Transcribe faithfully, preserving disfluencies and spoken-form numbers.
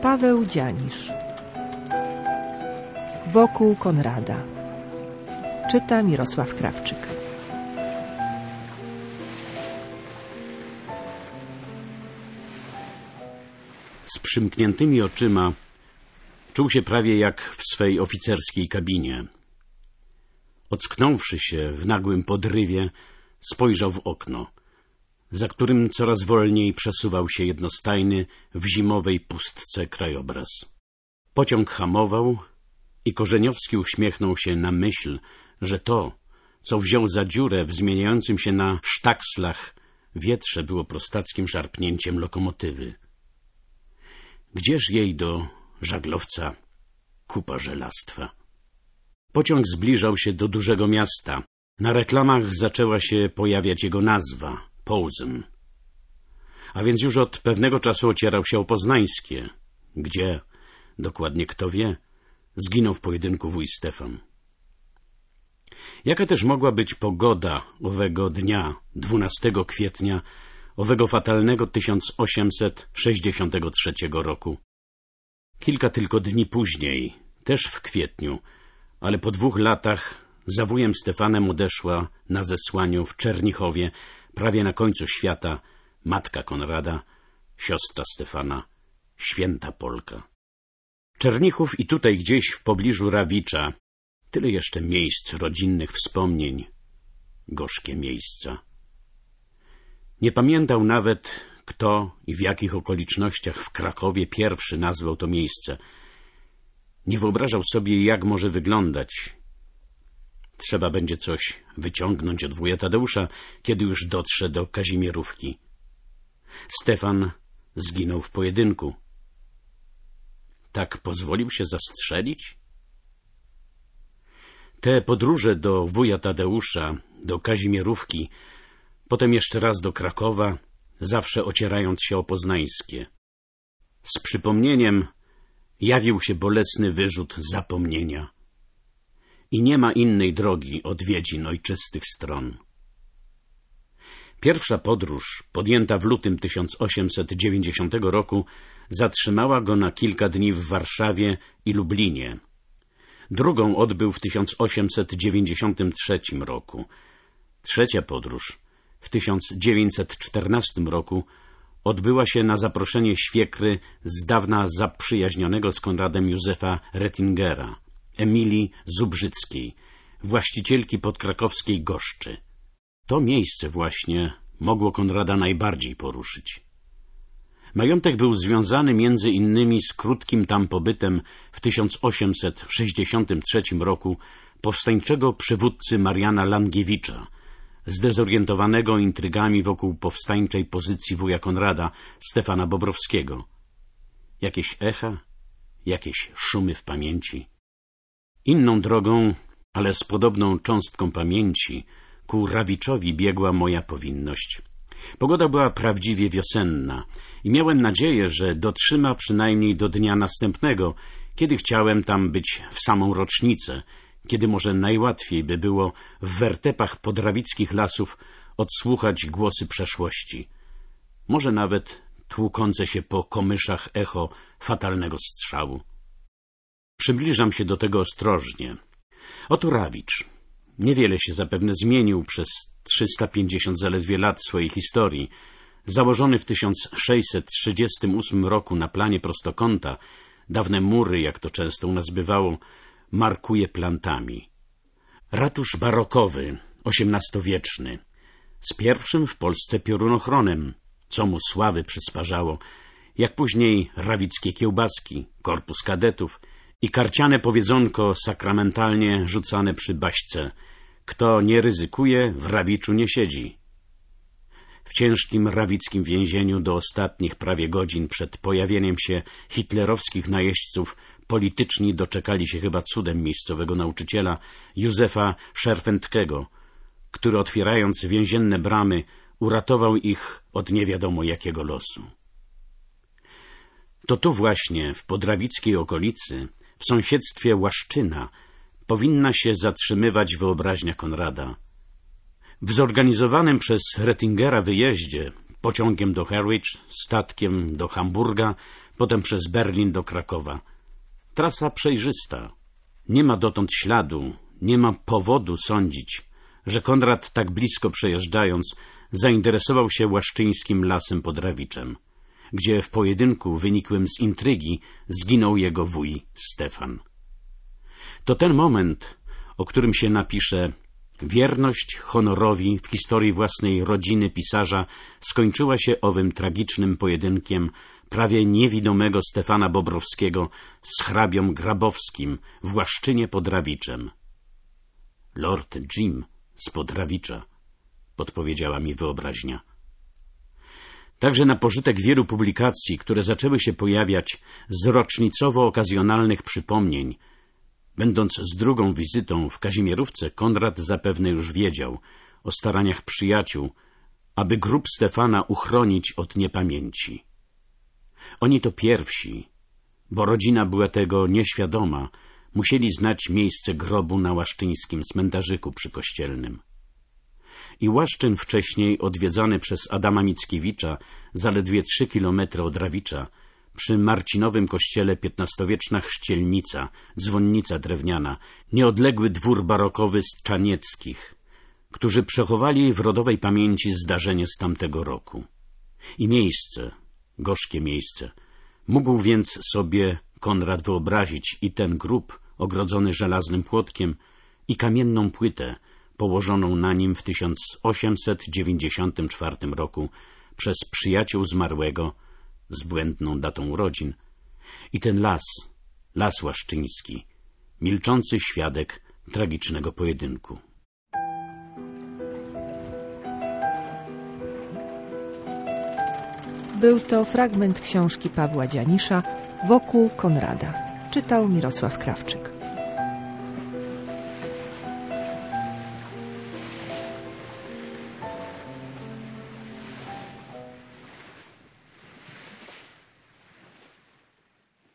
Paweł Dzianisz. Wokół Konrada. Czyta Mirosław Krawczyk. Z przymkniętymi oczyma czuł się prawie jak w swej oficerskiej kabinie. Ocknąwszy się w nagłym podrywie, spojrzał w okno, za którym coraz wolniej przesuwał się jednostajny w zimowej pustce krajobraz. Pociąg hamował i Korzeniowski uśmiechnął się na myśl, że to, co wziął za dziurę w zmieniającym się na sztakslach wietrze, było prostackim szarpnięciem lokomotywy. Gdzież jej do żaglowca kupa żelastwa? Pociąg zbliżał się do dużego miasta. Na reklamach zaczęła się pojawiać jego nazwa – Posen. A więc już od pewnego czasu ocierał się o poznańskie, gdzie, dokładnie kto wie, zginął w pojedynku wuj Stefan. Jaka też mogła być pogoda owego dnia, dwunastego kwietnia, owego fatalnego tysiąc osiemset sześćdziesiątego trzeciego roku? Kilka tylko dni później, też w kwietniu, ale po dwóch latach, za wujem Stefanem odeszła na zesłaniu w Czernichowie, prawie na końcu świata, matka Konrada, siostra Stefana, święta Polka. Czernichów i tutaj gdzieś w pobliżu Rawicza, tyle jeszcze miejsc, rodzinnych wspomnień, gorzkie miejsca. Nie pamiętał nawet, kto i w jakich okolicznościach w Krakowie pierwszy nazwał to miejsce. Nie wyobrażał sobie, jak może wyglądać. Trzeba będzie coś wyciągnąć od wuja Tadeusza, kiedy już dotrze do Kazimierówki. Stefan zginął w pojedynku. Tak pozwolił się zastrzelić? Te podróże do wuja Tadeusza, do Kazimierówki, potem jeszcze raz do Krakowa, zawsze ocierając się o poznańskie. Z przypomnieniem jawił się bolesny wyrzut zapomnienia. I nie ma innej drogi odwiedzin ojczystych stron. Pierwsza podróż, podjęta w lutym tysiąc osiemset dziewięćdziesiątego roku, zatrzymała go na kilka dni w Warszawie i Lublinie. Drugą odbył w tysiąc osiemset dziewięćdziesiątym trzecim roku. Trzecia podróż w tysiąc dziewięćset czternastym roku odbyła się na zaproszenie świekry z dawna zaprzyjaźnionego z Konradem Józefa Rettingera, Emilii Zubrzyckiej, właścicielki podkrakowskiej Goszczy. To miejsce właśnie mogło Konrada najbardziej poruszyć. Majątek był związany między innymi z krótkim tam pobytem w tysiąc osiemset sześćdziesiątym trzecim roku powstańczego przywódcy Mariana Langiewicza, zdezorientowanego intrygami wokół powstańczej pozycji wuja Konrada, Stefana Bobrowskiego. Jakieś echa, jakieś szumy w pamięci. Inną drogą, ale z podobną cząstką pamięci, ku Rawiczowi biegła moja powinność. Pogoda była prawdziwie wiosenna i miałem nadzieję, że dotrzyma przynajmniej do dnia następnego, kiedy chciałem tam być w samą rocznicę, kiedy może najłatwiej by było w wertepach podrawickich lasów odsłuchać głosy przeszłości. Może nawet tłukące się po komyszach echo fatalnego strzału. Przybliżam się do tego ostrożnie. Oto Rawicz. Niewiele się zapewne zmienił przez trzysta pięćdziesiąt zaledwie lat swojej historii. Założony w tysiąc sześćset trzydziestym ósmym roku na planie prostokąta, dawne mury, jak to często u nas bywało, markuje plantami. Ratusz barokowy, osiemnastowieczny, z pierwszym w Polsce piorunochronem, co mu sławy przysparzało, jak później rawickie kiełbaski, korpus kadetów i karciane powiedzonko sakramentalnie rzucane przy baśce: kto nie ryzykuje, w Rawiczu nie siedzi. W ciężkim rawickim więzieniu do ostatnich prawie godzin przed pojawieniem się hitlerowskich najeźdźców polityczni doczekali się chyba cudem miejscowego nauczyciela Józefa Szerfentkiego, który otwierając więzienne bramy uratował ich od nie wiadomo jakiego losu. To tu właśnie, w podrawickiej okolicy, w sąsiedztwie Łaszczyna, powinna się zatrzymywać wyobraźnia Konrada. W zorganizowanym przez Rettingera wyjeździe, pociągiem do Harwich, statkiem do Hamburga, potem przez Berlin do Krakowa. Trasa przejrzysta. Nie ma dotąd śladu, nie ma powodu sądzić, że Konrad tak blisko przejeżdżając zainteresował się łaszczyńskim lasem pod Rawiczem, gdzie w pojedynku wynikłym z intrygi zginął jego wuj Stefan. To ten moment, o którym się napisze: wierność honorowi w historii własnej rodziny pisarza skończyła się owym tragicznym pojedynkiem prawie niewidomego Stefana Bobrowskiego z hrabią Grabowskim w Łaszczynie pod Rawiczem. Lord Jim z Podrawicza, podpowiedziała mi wyobraźnia. Także na pożytek wielu publikacji, które zaczęły się pojawiać z rocznicowo-okazjonalnych przypomnień, będąc z drugą wizytą w Kazimierówce, Konrad zapewne już wiedział o staraniach przyjaciół, aby grób Stefana uchronić od niepamięci. Oni to pierwsi, bo rodzina była tego nieświadoma, musieli znać miejsce grobu na łaszczyńskim cmentarzyku przykościelnym. I Łaszczyn wcześniej odwiedzany przez Adama Mickiewicza, zaledwie trzy kilometry od Rawicza, przy Marcinowym kościele piętnastowieczna chrzcielnica, dzwonnica drewniana, nieodległy dwór barokowy Strzanieckich, którzy przechowali w rodowej pamięci zdarzenie z tamtego roku. I miejsce, gorzkie miejsce, mógł więc sobie Konrad wyobrazić i ten grób ogrodzony żelaznym płotkiem i kamienną płytę położoną na nim w tysiąc osiemset dziewięćdziesiątym czwartym roku przez przyjaciół zmarłego z błędną datą urodzin i ten las, las łaszczyński, milczący świadek tragicznego pojedynku. Był to fragment książki Pawła Dzianisza „Wokół Konrada”. Czytał Mirosław Krawczyk.